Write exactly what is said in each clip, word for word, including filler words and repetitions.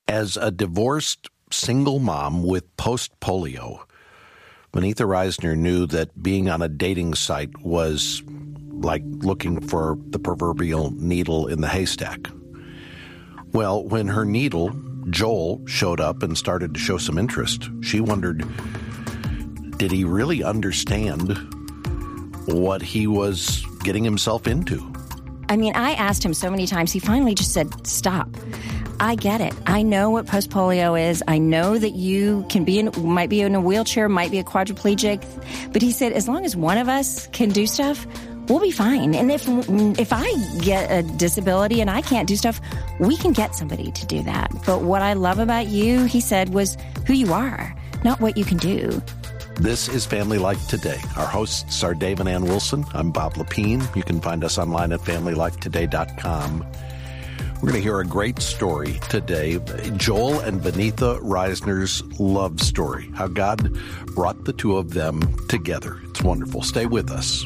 As a divorced single mom with post-polio, Vinitha Reisner knew that being on a dating site was like looking for the proverbial needle in the haystack. Well, when her needle, Joel, showed up and started to show some interest, she wondered, did he really understand what he was getting himself into? I mean, I asked him so many times, he finally just said, stop. I get it. I know what post-polio is. I know that you can be in, might be in a wheelchair, might be a quadriplegic. But he said, as long as one of us can do stuff, we'll be fine. And if if I get a disability and I can't do stuff, we can get somebody to do that. But what I love about you, he said, was who you are, not what you can do. This is Family Life Today. Our hosts are Dave and Ann Wilson. I'm Bob Lepine. You can find us online at family life today dot com. We're going to hear a great story today, Joel and Vinitha Reisner's love story, how God brought the two of them together. It's wonderful. Stay with us.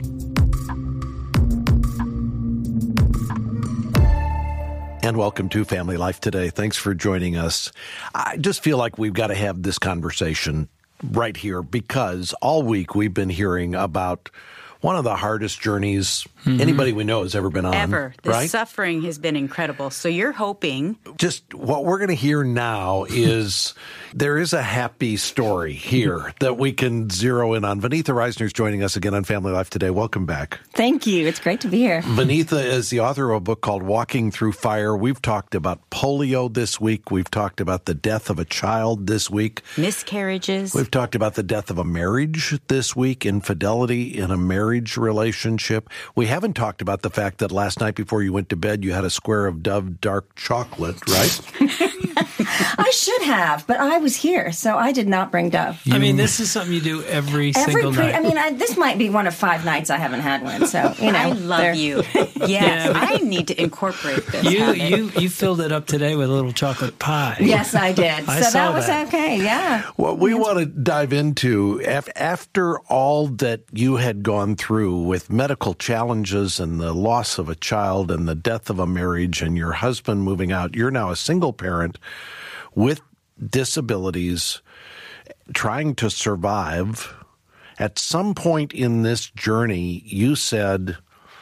And welcome to Family Life Today. Thanks for joining us. I just feel like we've got to have this conversation right here because all week we've been hearing about one of the hardest journeys mm-hmm. anybody we know has ever been on. Ever. The right? suffering has been incredible. So you're hoping. Just what we're going to hear now is there is a happy story here that we can zero in on. Vinitha Reisner is joining us again on Family Life Today. Welcome back. Thank you. It's great to be here. Vinitha is the author of a book called Walking Through Fire. We've talked about polio this week. We've talked about the death of a child this week. Miscarriages. We've talked about the death of a marriage this week, infidelity in a marriage relationship. We haven't talked about the fact that last night before you went to bed, you had a square of Dove dark chocolate, right? I should have, but I was here, so I did not bring Dove. I mean, this is something you do every, every single pre- night. I mean, I, this might be one of five nights I haven't had one, so, you know. I love they're... you. Yes, yeah, I need to incorporate this. You, you you filled it up today with a little chocolate pie. Yes, I did. I so saw that was that. okay, yeah. What we want to dive into, after all that you had gone through with medical challenges and the loss of a child and the death of a marriage and your husband moving out, you're now a single parent with disabilities, trying to survive. At some point in this journey, you said,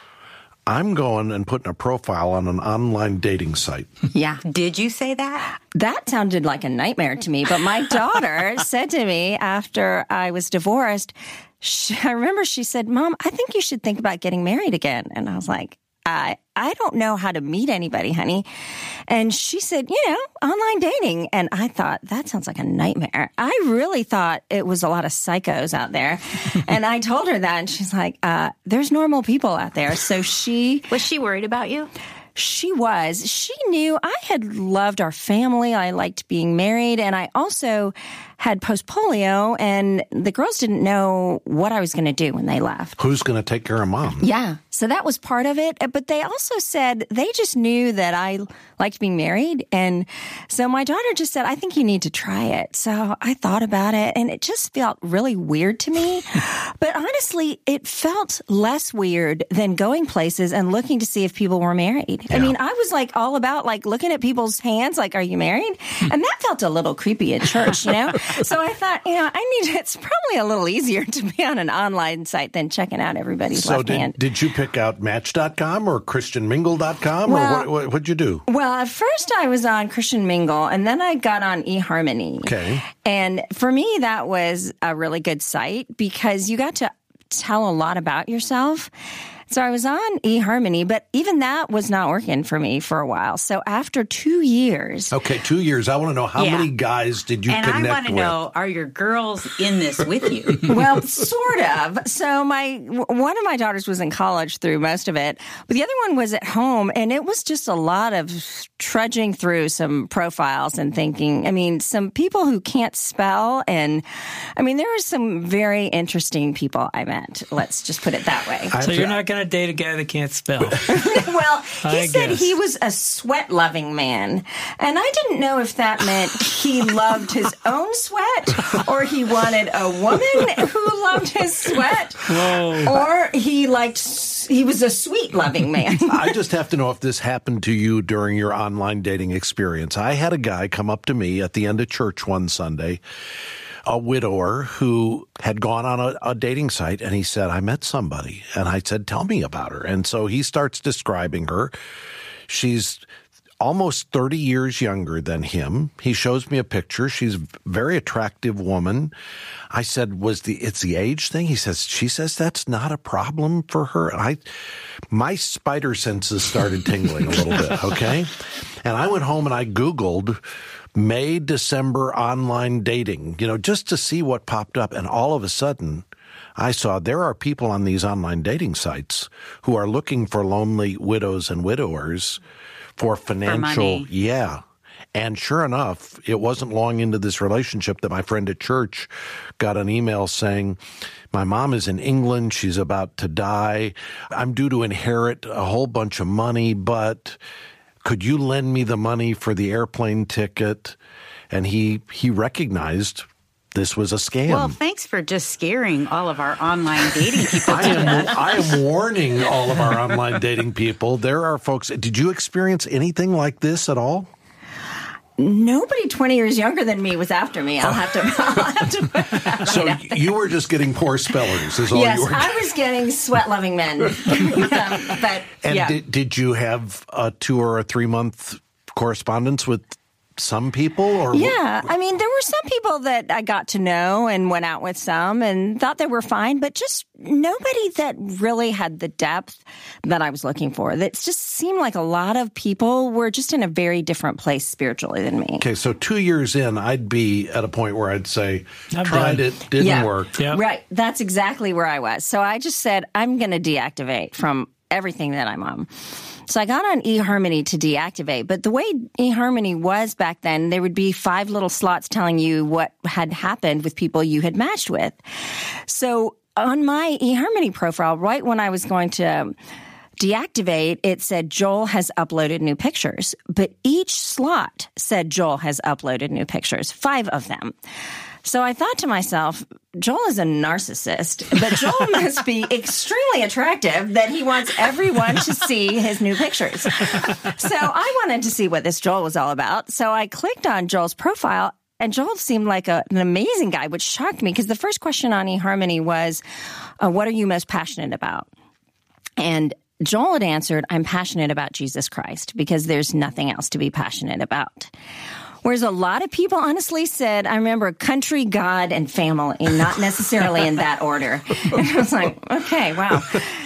I'm going and putting a profile on an online dating site. Yeah. Did you say that? That sounded like a nightmare to me. But my daughter said to me after I was divorced, she, I remember she said, Mom, I think you should think about getting married again. And I was like, I, I don't know how to meet anybody, honey. And she said, you know, online dating. And I thought, that sounds like a nightmare. I really thought it was a lot of psychos out there. And I told her that, and she's like, uh, there's normal people out there. So she... Was she worried about you? She was. She knew I had loved our family. I liked being married. And I also had post-polio, and the girls didn't know what I was going to do when they left. Who's going to take care of Mom? Yeah. So that was part of it. But they also said they just knew that I liked being married. And so my daughter just said, I think you need to try it. So I thought about it, and it just felt really weird to me. But honestly, it felt less weird than going places and looking to see if people were married. Yeah. I mean, I was like all about like looking at people's hands, like, are you married? And that felt a little creepy at church, you know? So I thought, you know, I need, it's probably a little easier to be on an online site than checking out everybody's so left did, hand. did you pick out Match dot com or Christian Mingle dot com? Well, or what, what, what'd you do? Well, at first I was on Christian Mingle, and then I got on eHarmony. Okay. And for me, that was a really good site because you got to tell a lot about yourself. So I was on eHarmony, but even that was not working for me for a while. So after two years... Okay, two years. I want to know, how yeah. many guys did you and connect with? And I want to know, are your girls in this with you? Well, sort of. So my one of my daughters was in college through most of it, but the other one was at home, and it was just a lot of trudging through some profiles and thinking, I mean, some people who can't spell, and I mean, there were some very interesting people I met. Let's just put it that way. So you're not going to date a guy that can't spell? Well, he I said guess. he was a sweat-loving man, and I didn't know if that meant he loved his own sweat, or he wanted a woman who loved his sweat, Whoa. or he liked he was a sweet, loving man. I just have to know if this happened to you during your online dating experience. I had a guy come up to me at the end of church one Sunday, a widower who had gone on a, a dating site, and he said, I met somebody. And I said, tell me about her. And so he starts describing her. She's almost thirty years younger than him. He shows me a picture. She's a very attractive woman. I said, was the, it's the age thing? He says, she says that's not a problem for her. I, my spider senses started tingling a little bit. Okay. And I went home and I Googled May, December online dating, you know, just to see what popped up. And all of a sudden I saw there are people on these online dating sites who are looking for lonely widows and widowers for financial, for yeah. And sure enough, it wasn't long into this relationship that my friend at church got an email saying, my mom is in England. She's about to die. I'm due to inherit a whole bunch of money, but could you lend me the money for the airplane ticket? And he, he recognized this was a scam. Well, thanks for just scaring all of our online dating people. I am, I am warning all of our online dating people. There are folks. Did you experience anything like this at all? Nobody twenty years younger than me was after me. I'll have to. I'll have to put that So right you were just getting poor spellers, is all yes, you were. I was getting sweat-loving men. um, but And yeah. did, did you have a two or a three month correspondence with some people? Or Yeah, I mean, there were some people that I got to know and went out with some and thought they were fine, but just nobody that really had the depth that I was looking for. That just seemed like a lot of people were just in a very different place spiritually than me. Okay, so two years in, I'd be at a point where I'd say, I'm tried done. it, didn't Yeah. work. Yep. Right. That's exactly where I was. So I just said, I'm going to deactivate from everything that I'm on. So I got on eHarmony to deactivate, but the way eHarmony was back then, there would be five little slots telling you what had happened with people you had matched with. So on my eHarmony profile, right when I was going to deactivate, it said Joel has uploaded new pictures, but each slot said Joel has uploaded new pictures, five of them. So I thought to myself, Joel is a narcissist, but Joel must be extremely attractive that he wants everyone to see his new pictures. So I wanted to see what this Joel was all about. So I clicked on Joel's profile, and Joel seemed like a, an amazing guy, which shocked me because the first question on eHarmony was, uh, what are you most passionate about? And Joel had answered, I'm passionate about Jesus Christ because there's nothing else to be passionate about. Whereas a lot of people honestly said, I remember country, God, and family, not necessarily in that order. And I was like, okay, wow.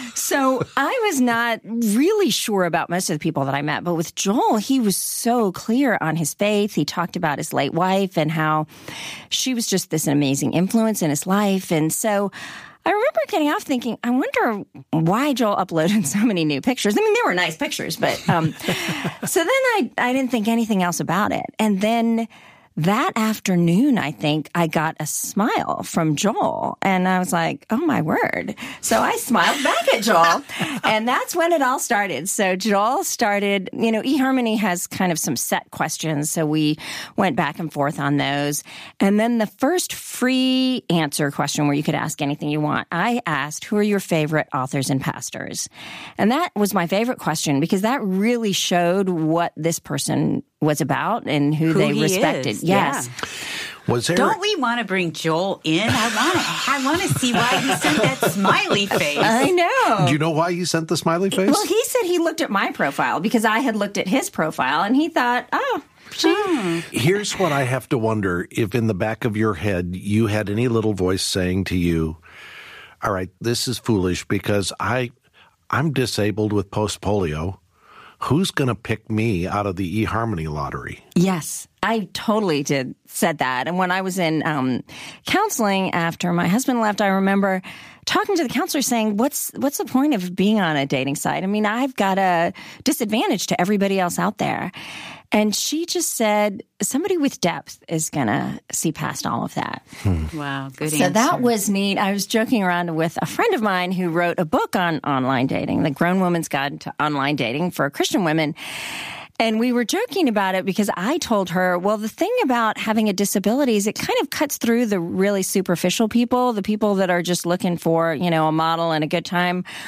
So I was not really sure about most of the people that I met. But with Joel, he was so clear on his faith. He talked about his late wife and how she was just this amazing influence in his life. And so I remember getting off thinking, I wonder why Joel uploaded so many new pictures. I mean, they were nice pictures, but um, so then I, I didn't think anything else about it. And then that afternoon, I think I got a smile from Joel, and I was like, oh my word. So I smiled back at Joel, and that's when it all started. So Joel started, you know, eHarmony has kind of some set questions, so we went back and forth on those. And then the first free answer question where you could ask anything you want, I asked, who are your favorite authors and pastors? And that was my favorite question because that really showed what this person was about and who, Who they he respected. is, Yes. yeah. Was there? Don't we want to bring Joel in? I want to. I want to see why he sent that smiley face. I know. Do you know why he sent the smiley face? Well, he said he looked at my profile because I had looked at his profile and he thought, oh, she. Here's what I have to wonder if in the back of your head you had any little voice saying to you, all right, this is foolish because I, I'm disabled with post-polio. Who's going to pick me out of the eHarmony lottery? Yes, I totally did said that. And when I was in um, counseling after my husband left, I remember talking to the counselor saying, what's what's the point of being on a dating site? I mean, I've got a disadvantage to everybody else out there. And she just said, somebody with depth is going to see past all of that. Hmm. Wow, good So answer. that was neat. I was joking around with a friend of mine who wrote a book on online dating, The Grown Woman's Guide to Online Dating for Christian Women. And we were joking about it because I told her, well, the thing about having a disability is it kind of cuts through the really superficial people, the people that are just looking for, you know, a model and a good time.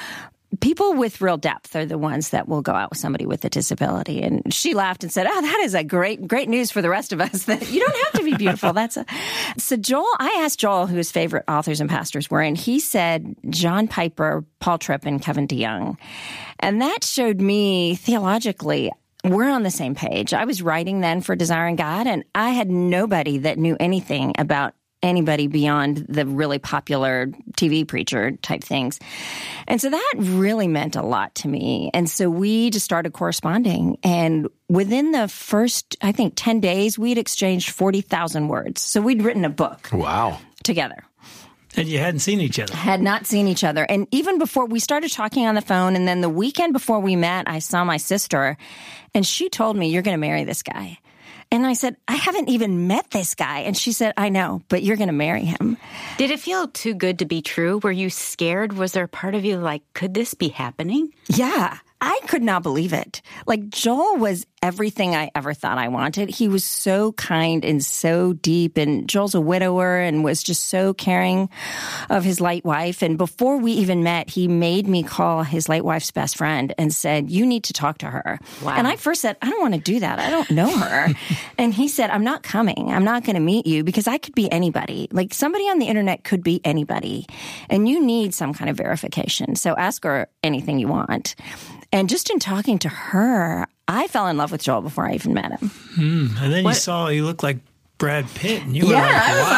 people with real depth are the ones that will go out with somebody with a disability. And she laughed and said, oh, that is a great, great news for the rest of us that you don't have to be beautiful. That's a... So Joel, I asked Joel who his favorite authors and pastors were, and he said John Piper, Paul Tripp, and Kevin DeYoung. And that showed me theologically, we're on the same page. I was writing then for Desiring God, and I had nobody that knew anything about anybody beyond the really popular T V preacher type things. And so that really meant a lot to me. And so we just started corresponding. And within the first, I think, ten days, we'd exchanged forty thousand words. So we'd written a book. Wow. Together. And you hadn't seen each other. Had not seen each other. And even before we started talking on the phone, and then the weekend before we met, I saw my sister, and she told me, you're going to marry this guy. And I said, I haven't even met this guy. And she said, I know, but you're going to marry him. Did it feel too good to be true? Were you scared? Was there a part of you like, could this be happening? Yeah. I could not believe it. Like, Joel was everything I ever thought I wanted. He was so kind and so deep, and Joel's a widower and was just so caring of his late wife. And before we even met, he made me call his late wife's best friend and said, you need to talk to her. Wow. And I first said, I don't want to do that. I don't know her. And he said, I'm not coming. I'm not going to meet you because I could be anybody. Like, somebody on the internet could be anybody. And you need some kind of verification. So ask her anything you want. And just in talking to her, I fell in love with Joel before I even met him. Mm, and then what? you saw he looked like Brad Pitt, and you yeah, were like, I was wow.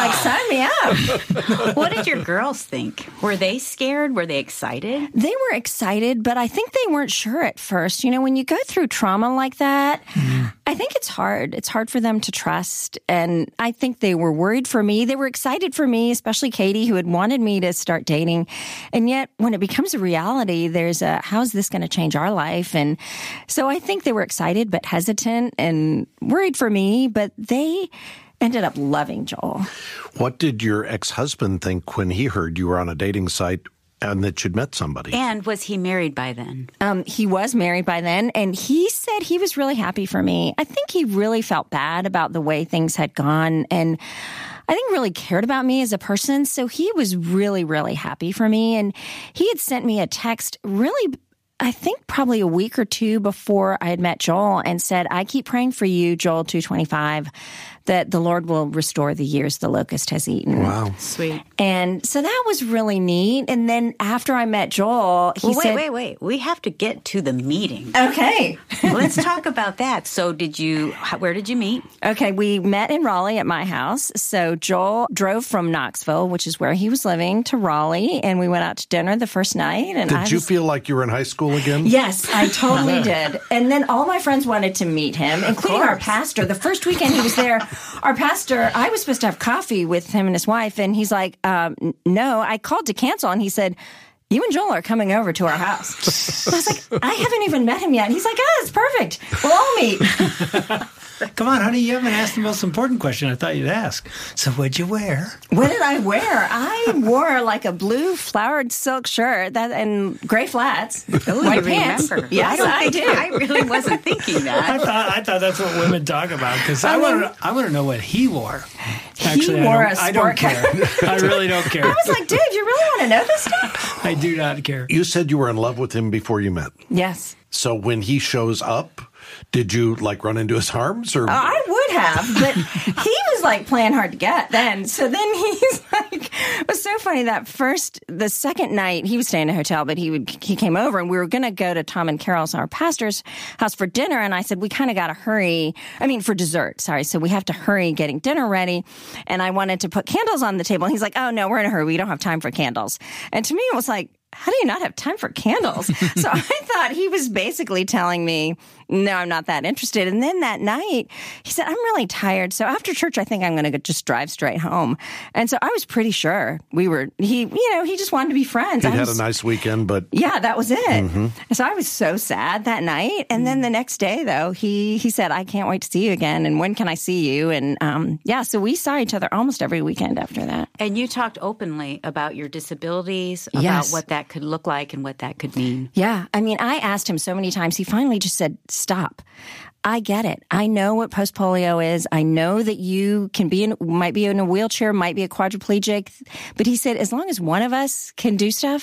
like, sign me up. What did your girls think? Were they scared? Were they excited? They were excited, but I think they weren't sure at first. You know, when you go through trauma like that, mm. I think it's hard. It's hard for them to trust. And I think they were worried for me. They were excited for me, especially Katie, who had wanted me to start dating. And yet, when it becomes a reality, there's a, how's this going to change our life? And so I think they were excited, but hesitant and worried for me, but they ended up loving Joel. What did your ex-husband think when he heard you were on a dating site and that you'd met somebody? And was he married by then? Um, he was married by then, and he said he was really happy for me. I think he really felt bad about the way things had gone, and I think really cared about me as a person. So he was really, really happy for me. And he had sent me a text really, I think probably a week or two before I had met Joel, and said, I keep praying for you, Joel two twenty-five, that the Lord will restore the years the locust has eaten. Wow. Sweet. And so that was really neat. And then after I met Joel, he well, wait, said... wait, wait. We have to get to the meeting. Okay. Let's talk about that. So did you, where did you meet? Okay, we met in Raleigh at my house. So Joel drove from Knoxville, which is where he was living, to Raleigh, and we went out to dinner the first night. And did I you was... feel like you were in high school again? Yes, I totally did. And then all my friends wanted to meet him, including our pastor. The first weekend he was there, our pastor, I was supposed to have coffee with him and his wife, and he's like, um, no, I called to cancel, and he said, you and Joel are coming over to our house. I was like, I haven't even met him yet. And he's like, oh, it's perfect. We'll all meet. Come on, honey, you haven't asked the most important question I thought you'd ask. So what'd you wear? What did I wear? I wore like a blue flowered silk shirt that and gray flats, oh, white you pants. Remember. Yes, I, don't I think, do. I really wasn't thinking that. I thought I thought that's what women talk about, because I, I want to I want to know what he wore. Actually, he wore I don't, a I don't sport care. I really don't care. I was like, dude, you really want to know this stuff? I do not care. You said you were in love with him before you met. Yes. So when he shows up, did you like run into his arms? Or uh, I would have, but he was like playing hard to get then. So then he's like, it was so funny that first, the second night, he was staying in a hotel, but he would he came over, and we were going to go to Tom and Carol's, our pastor's house, for dinner. And I said, we kind of got to hurry. I mean, for dessert, sorry. So we have to hurry getting dinner ready. And I wanted to put candles on the table. And he's like, oh, no, we're in a hurry. We don't have time for candles. And to me, it was like, how do you not have time for candles? So I thought he was basically telling me, no, I'm not that interested. And then that night, he said, I'm really tired. So after church, I think I'm going to just drive straight home. And so I was pretty sure we were, he, you know, he just wanted to be friends. He'd I had was, a nice weekend, but... Yeah, that was it. Mm-hmm. So I was so sad that night. And then the next day, though, he, he said, I can't wait to see you again. And when can I see you? And um, yeah, so we saw each other almost every weekend after that. And you talked openly about your disabilities, about Yes. what that could look like and what that could mean. Yeah. I mean, I asked him so many times. He finally just said, stop. I get it. I know what post-polio is. I know that you can be in, might be in a wheelchair, might be a quadriplegic. But he said, as long as one of us can do stuff,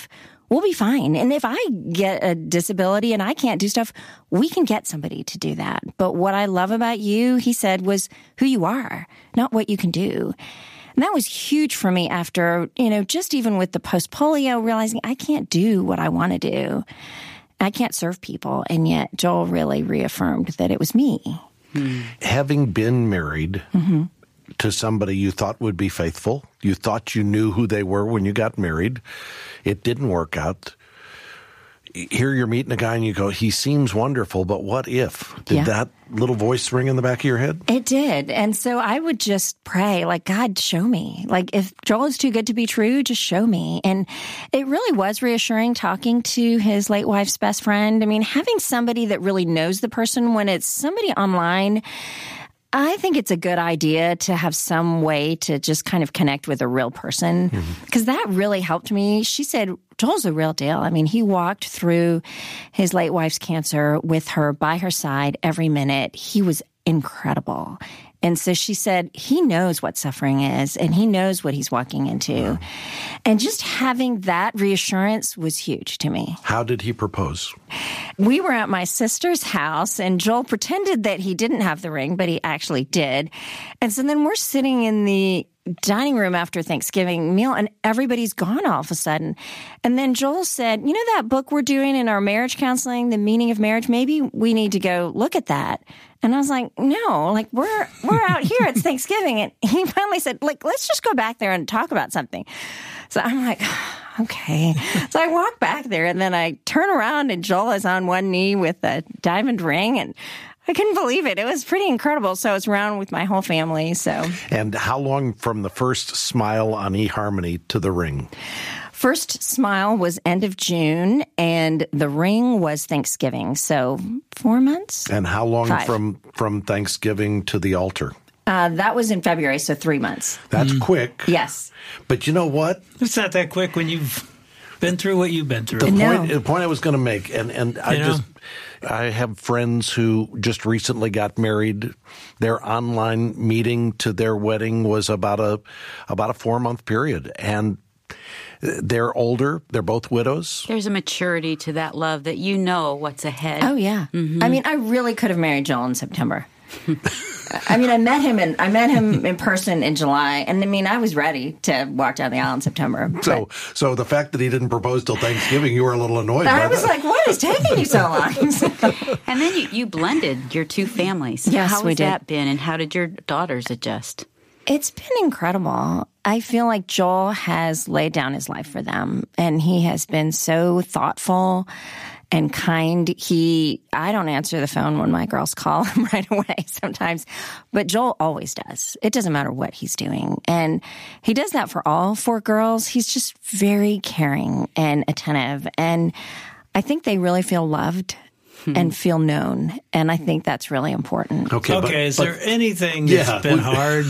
we'll be fine. And if I get a disability and I can't do stuff, we can get somebody to do that. But what I love about you, he said, was who you are, not what you can do. And that was huge for me after, you know, just even with the post-polio, realizing I can't do what I want to do. I can't serve people. And yet Joel really reaffirmed that it was me. Hmm. Having been married mm-hmm. to somebody you thought would be faithful, you thought you knew who they were when you got married, it didn't work out. Here you're meeting a guy and you go, he seems wonderful, but what if? Did yeah. that little voice ring in the back of your head? It did. And so I would just pray, like, God, show me. Like, if Joel is too good to be true, just show me. And it really was reassuring talking to his late wife's best friend. I mean, having somebody that really knows the person when it's somebody online, I think it's a good idea to have some way to just kind of connect with a real person, because mm-hmm. that really helped me. She said, Joel's a real deal. I mean, he walked through his late wife's cancer with her by her side every minute. He was incredible. And so she said, he knows what suffering is, and he knows what he's walking into. Mm. And just having that reassurance was huge to me. How did he propose? We were at my sister's house, and Joel pretended that he didn't have the ring, but he actually did. And so then we're sitting in the dining room after Thanksgiving meal, and everybody's gone all of a sudden. And then Joel said, you know that book we're doing in our marriage counseling, The Meaning of Marriage? Maybe we need to go look at that. And I was like, no, like we're we're out here. It's Thanksgiving. And he finally said, like, let's just go back there and talk about something. So I'm like, okay. So I walk back there, and then I turn around, and Joel is on one knee with a diamond ring, and I couldn't believe it. It was pretty incredible. So I was around with my whole family. So. And how long from the first smile on eHarmony to the ring? First smile was end of June, and the ring was Thanksgiving. So four months. And how long Five. from from Thanksgiving to the altar? Uh, that was in February, so three months. That's mm. quick. Yes. But you know what? It's not that quick when you've been through what you've been through. The no. point, the point I was going to make, and, and I know? just, I have friends who just recently got married. Their online meeting to their wedding was about a about a four month period, and they're older. They're both widows. There's a maturity to that love that you know what's ahead. Oh yeah. Mm-hmm. I mean, I really could have married Joel in September. I mean, I met him in I met him in person in July, and I mean, I was ready to walk down the aisle in September. So, so the fact that he didn't propose till Thanksgiving, you were a little annoyed. I by was that. like, "What is taking you so long?" And then you, you blended your two families. Yes, how we has did. that been, and how did your daughters adjust? It's been incredible. I feel like Joel has laid down his life for them, and he has been so thoughtful and kind. He, I don't answer the phone when my girls call him right away sometimes, but Joel always does. It doesn't matter what he's doing. And he does that for all four girls. He's just very caring and attentive. And I think they really feel loved hmm. and feel known. And I think that's really important. Okay, okay but, is but, there anything that's yeah, been hard?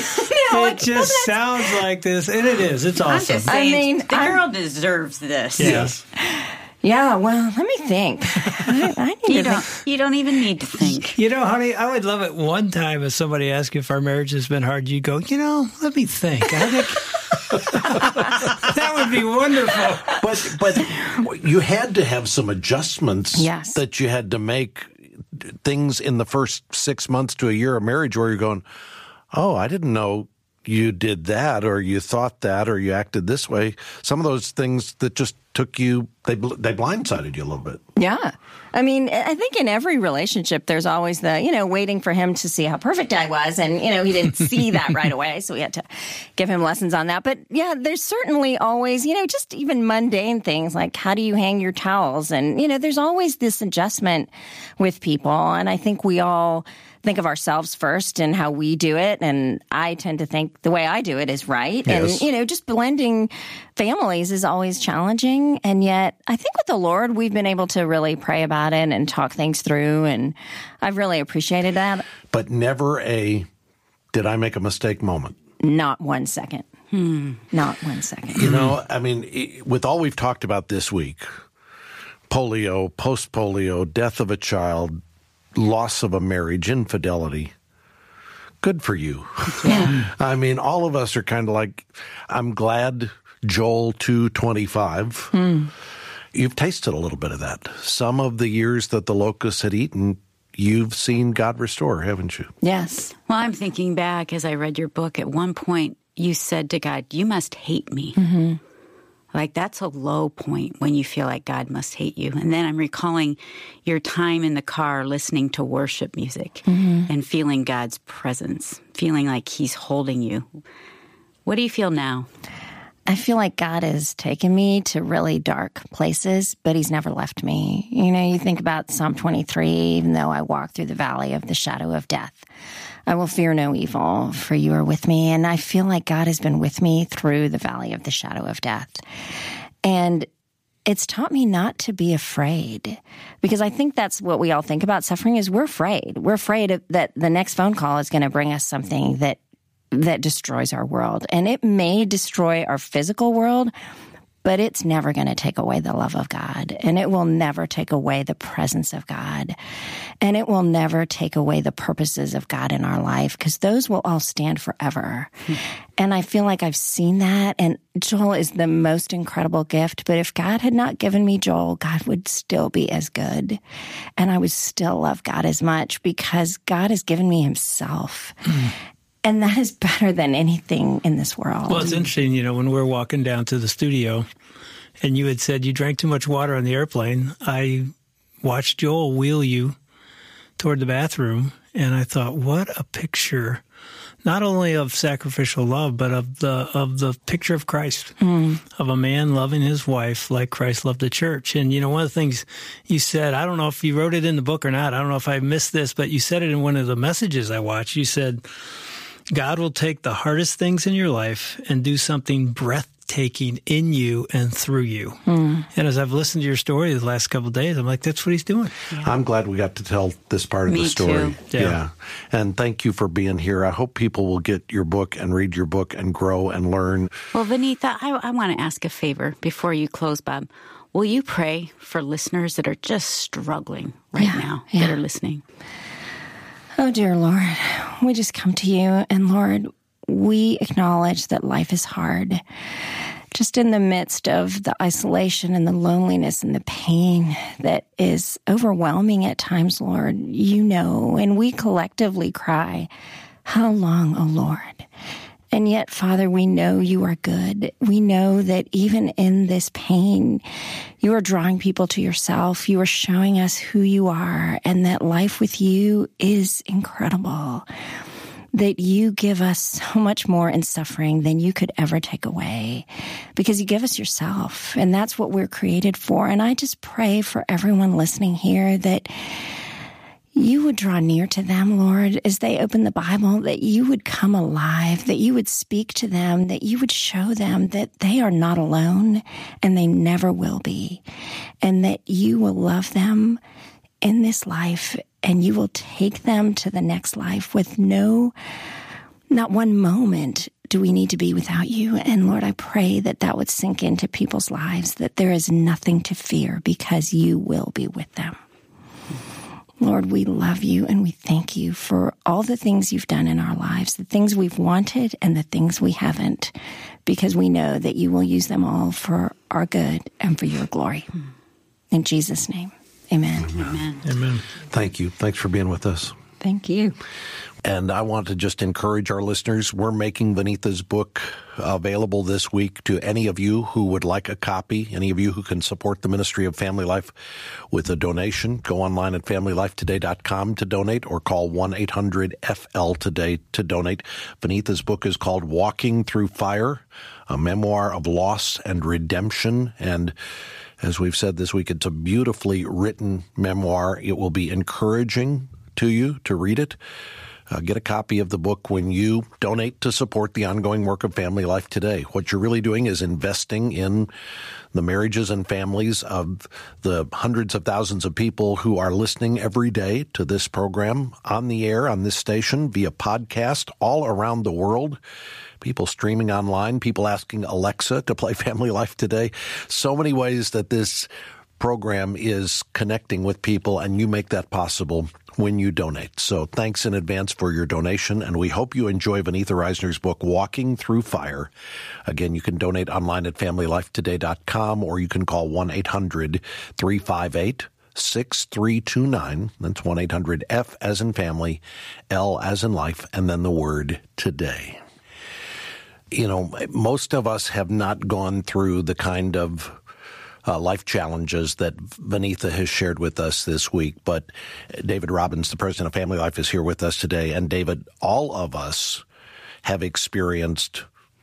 No, it just sounds like this, and it is. It's awesome. I'm just saying, I mean, the I'm, girl deserves this. Yes. Yeah, well, let me think. I, I need you to don't. think. You don't even need to think. You know, honey, I would love it one time if somebody asked if our marriage has been hard. You go, you know, let me think. I think that would be wonderful. But but you had to have some adjustments. Yes. That you had to make things in the first six months to a year of marriage where you're going, oh, I didn't know you did that, or you thought that, or you acted this way. Some of those things that just took you, they they blindsided you a little bit. Yeah. I mean, I think in every relationship, there's always the, you know, waiting for him to see how perfect I was. And, you know, he didn't see that right away. So we had to give him lessons on that. But yeah, there's certainly always, you know, just even mundane things like how do you hang your towels? And, you know, there's always this adjustment with people. And I think we all think of ourselves first and how we do it. And I tend to think the way I do it is right. Yes. And, you know, just blending families is always challenging. And yet I think with the Lord, we've been able to really pray about it and talk things through. And I've really appreciated that. But never a, did I make a mistake moment? Not one second. Hmm. Not one second. You know, I mean, with all we've talked about this week, polio, post-polio, death of a child, loss of a marriage, infidelity. Good for you. Yeah. I mean, all of us are kind of like, I'm glad Joel two twenty-five. Hmm. You've tasted a little bit of that. Some of the years that the locusts had eaten, you've seen God restore, haven't you? Yes. Well, I'm thinking back as I read your book. At one point, you said to God, you must hate me. Mm-hmm. Like, that's a low point when you feel like God must hate you. And then I'm recalling your time in the car listening to worship music mm-hmm. and feeling God's presence, feeling like he's holding you. What do you feel now? I feel like God has taken me to really dark places, but he's never left me. You know, you think about Psalm twenty-three, even though I walk through the valley of the shadow of death, I will fear no evil, for you are with me. And I feel like God has been with me through the valley of the shadow of death. And it's taught me not to be afraid, because I think that's what we all think about suffering is we're afraid. We're afraid of, that the next phone call is going to bring us something that that destroys our world. And it may destroy our physical world, but it's never going to take away the love of God. And it will never take away the presence of God. And it will never take away the purposes of God in our life, because those will all stand forever. Hmm. And I feel like I've seen that. And Joel is the most incredible gift. But if God had not given me Joel, God would still be as good. And I would still love God as much, because God has given me himself. Hmm. And that is better than anything in this world. Well, it's interesting, you know, when we're walking down to the studio and you had said you drank too much water on the airplane, I watched Joel wheel you toward the bathroom, and I thought, what a picture, not only of sacrificial love, but of the of the picture of Christ, mm. of a man loving his wife like Christ loved the church. And, you know, one of the things you said, I don't know if you wrote it in the book or not, I don't know if I missed this, but you said it in one of the messages I watched. You said, God will take the hardest things in your life and do something breathtaking in you and through you. Mm. And as I've listened to your story the last couple of days, I'm like, that's what he's doing. Yeah. I'm glad we got to tell this part of Me the story. Too. Yeah. yeah. And thank you for being here. I hope people will get your book and read your book and grow and learn. Well, Vinitha, I, I want to ask a favor before you close, Bob. Will you pray for listeners that are just struggling right yeah. now, yeah. that are listening? Oh, dear Lord, we just come to you, and Lord, we acknowledge that life is hard. Just in the midst of the isolation and the loneliness and the pain that is overwhelming at times, Lord, you know, and we collectively cry, how long, O Lord? And yet, Father, we know you are good. We know that even in this pain, you are drawing people to yourself. You are showing us who you are, and that life with you is incredible. That you give us so much more in suffering than you could ever take away, because you give us yourself, and that's what we're created for. And I just pray for everyone listening here that you would draw near to them, Lord, as they open the Bible, that you would come alive, that you would speak to them, that you would show them that they are not alone and they never will be, and that you will love them in this life and you will take them to the next life with no, not one moment do we need to be without you. And Lord, I pray that that would sink into people's lives, that there is nothing to fear because you will be with them. Lord, we love you and we thank you for all the things you've done in our lives, the things we've wanted and the things we haven't, because we know that you will use them all for our good and for your glory. In Jesus' name, amen. Amen. Amen. Thank you. Thanks for being with us. Thank you. And I want to just encourage our listeners. We're making Vinitha's book available this week to any of you who would like a copy, any of you who can support the ministry of Family Life with a donation. Go online at family life today dot com to donate, or call one eight hundred F L today to donate. Vinitha's book is called Walking Through Fire, a memoir of loss and redemption. And as we've said this week, it's a beautifully written memoir. It will be encouraging to you to read it. Uh, get a copy of the book when you donate to support the ongoing work of Family Life Today. What you're really doing is investing in the marriages and families of the hundreds of thousands of people who are listening every day to this program on the air, on this station, via podcast all around the world. People streaming online, people asking Alexa to play Family Life Today. So many ways that this program is connecting with people, and you make that possible when you donate. So thanks in advance for your donation, and we hope you enjoy Vaneetha Reisner's book, Walking Through Fire. Again, you can donate online at family life today dot com, or you can call one eight hundred three five eight six three two nine. That's one eight hundred F as in family, L as in life, and then the word today. You know, most of us have not gone through the kind of Uh, life challenges that Vaneetha has shared with us this week. But David Robbins, the president of Family Life, is here with us today. And David, all of us have experienced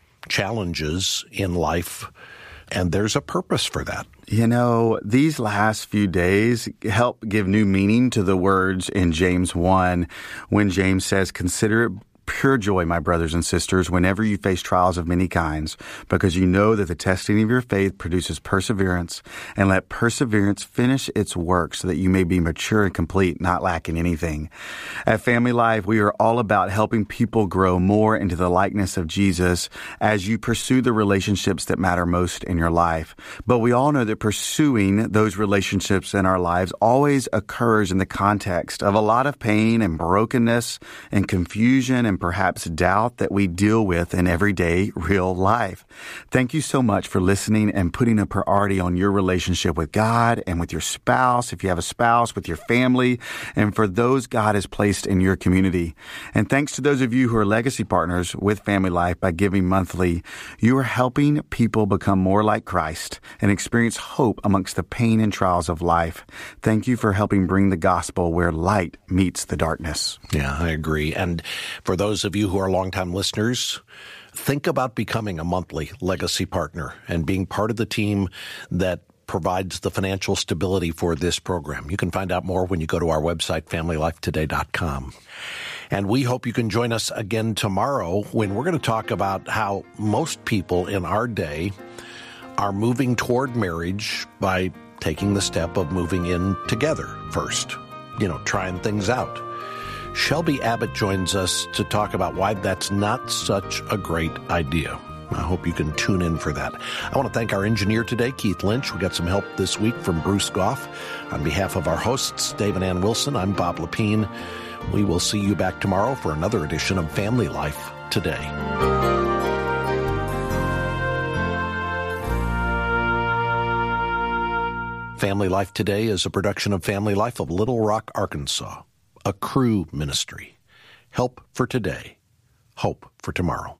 challenges in life, and there's a purpose for that. You know, these last few days help give new meaning to the words in James one when James says, "Consider it pure joy, my brothers and sisters, whenever you face trials of many kinds, because you know that the testing of your faith produces perseverance, and let perseverance finish its work so that you may be mature and complete, not lacking anything." At Family Life, we are all about helping people grow more into the likeness of Jesus as you pursue the relationships that matter most in your life. But we all know that pursuing those relationships in our lives always occurs in the context of a lot of pain and brokenness and confusion and perhaps doubt that we deal with in everyday real life. Thank you so much for listening and putting a priority on your relationship with God and with your spouse, if you have a spouse, with your family, and for those God has placed in your community. And thanks to those of you who are legacy partners with Family Life by giving monthly, you are helping people become more like Christ and experience hope amongst the pain and trials of life. Thank you for helping bring the gospel where light meets the darkness. Yeah, I agree. And for those of you who are longtime listeners, think about becoming a monthly legacy partner and being part of the team that provides the financial stability for this program. You can find out more when you go to our website, family life today dot com. And we hope you can join us again tomorrow when we're going to talk about how most people in our day are moving toward marriage by taking the step of moving in together first, you know, trying things out. Shelby Abbott joins us to talk about why that's not such a great idea. I hope you can tune in for that. I want to thank our engineer today, Keith Lynch. We got some help this week from Bruce Goff. On behalf of our hosts, Dave and Ann Wilson, I'm Bob Lepine. We will see you back tomorrow for another edition of Family Life Today. Family Life Today is a production of Family Life of Little Rock, Arkansas, a Cru ministry. Help for today, hope for tomorrow.